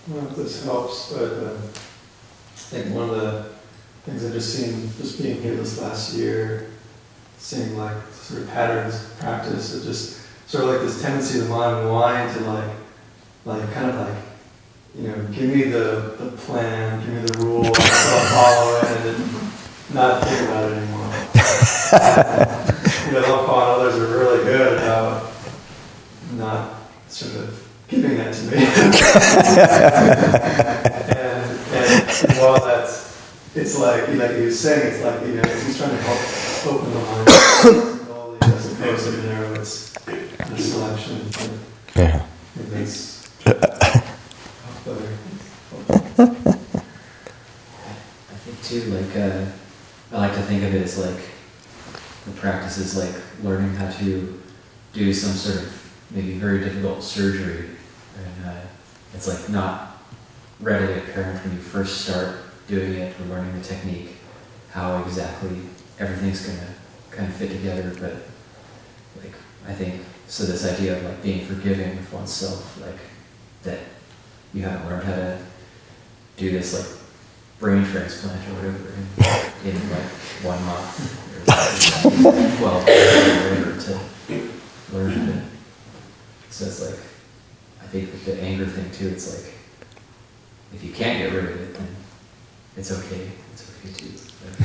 I don't know if this helps, but I think one of the things I've just seen, just being here this last year, seeing like sort of patterns of practice, of just sort of like this tendency of the mind wanting to kind of like, you know, give me the plan, give me the rules, I'll follow it, and then not think about it anymore. You know, Loppa and others are really good about not sort of giving that to me. and while it's like he was saying, it's like, you know, he's trying to help open the mind as opposed to narrow its selection. Yeah. That's I think too, like, I like to think of it as like the practice is like learning how to do some sort of maybe very difficult surgery, and it's like not readily apparent when you first start doing it or learning the technique how exactly everything's going to kind of fit together. But like, I think so this idea of like being forgiving with oneself, like that you haven't learned how to do this like brain transplant or whatever in like 1 month or 12 years or to learn it. So it's like, I think with the anger thing too, it's like, if you can't get rid of it, then it's okay. It's okay too.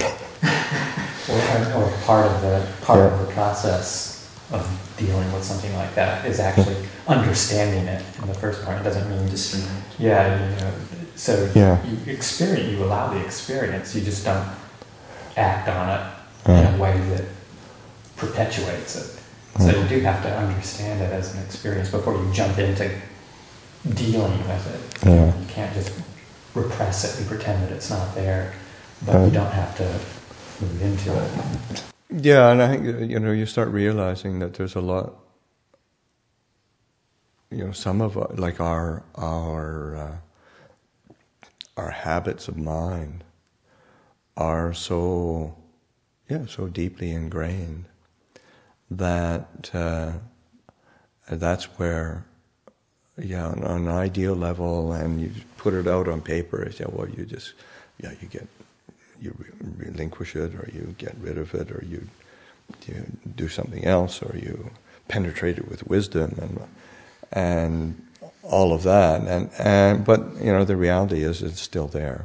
Or part of the process of dealing with something like that is actually understanding it in the first part. It doesn't mean discernment. Yeah, you know. So you allow the experience. You just don't act on it in a way that perpetuates it. So you do have to understand it as an experience before you jump into dealing with it. Yeah. You can't just repress it and pretend that it's not there, but you don't have to move into it. Yeah, and I think, you know, you start realizing that there's a lot, you know, some of like our habits of mind are so deeply ingrained that that's where, on an ideal level, and you put it out on paper, you relinquish it, or you get rid of it, or you do something else, or you penetrate it with wisdom and all of that, but you know, the reality is it's still there.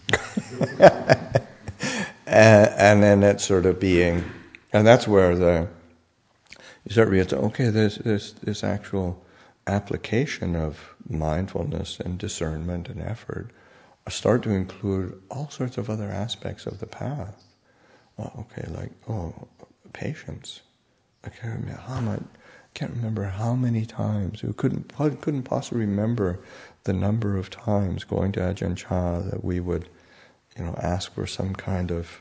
and then it's sort of being, and that's where you start realizing, okay, there's this actual application of mindfulness and discernment and effort start to include all sorts of other aspects of the path. Patience. I can't remember how many times. We couldn't possibly remember the number of times going to Ajahn Chah that we would, you know, ask for some kind of,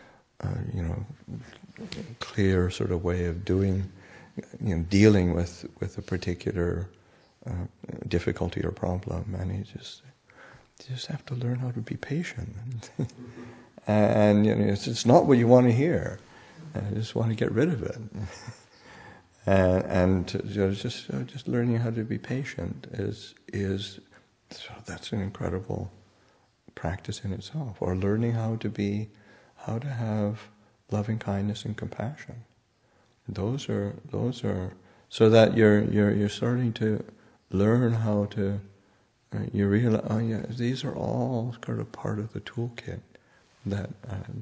clear sort of way of doing, you know, dealing with a particular difficulty or problem, and you just have to learn how to be patient. And you know, it's not what you want to hear. I just want to get rid of it. and just learning how to be patient is that's an incredible practice in itself. Or learning how to have loving kindness and compassion. Those are so that you're starting to learn how to. You realize, these are all kind of part of the toolkit that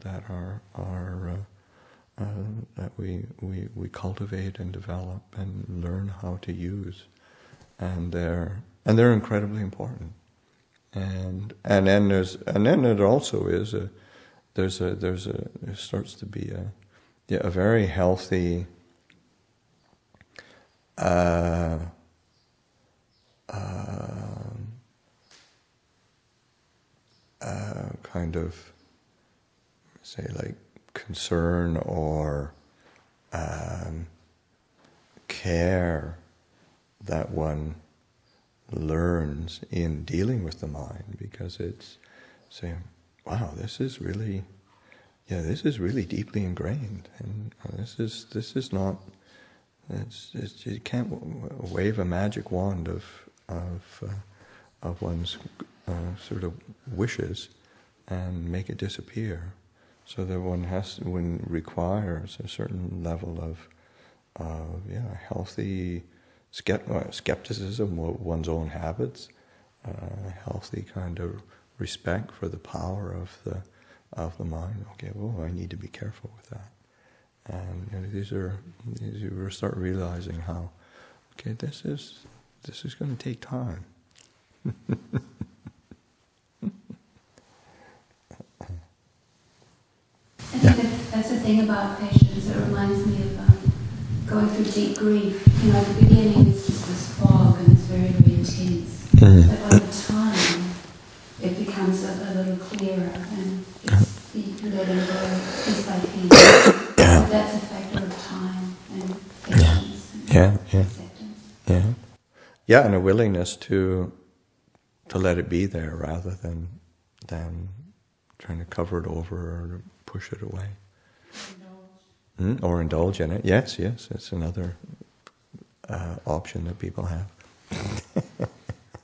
we cultivate and develop and learn how to use, and they're incredibly important. And then there also is there starts to be a very healthy kind of, say, like concern or care that one learns in dealing with the mind, because it's saying, wow, this is really deeply ingrained, and this is not. You can't wave a magic wand one's sort of wishes and make it disappear, so that one requires a certain level of healthy skepticism of one's own habits, healthy kind of respect for the power of the mind. Okay, I need to be careful with that. And you start realizing how, okay, this is going to take time. I think that's the thing about patience. It reminds me of going through deep grief. At the beginning it's just this fog and it's very, very intense. But over time it becomes a little clearer and you let it go piece by piece. So that's a factor of time and patience and acceptance. Yeah, and a willingness to let it be there rather than trying to cover it over or push it away. Or indulge in it. Yes, it's another option that people have.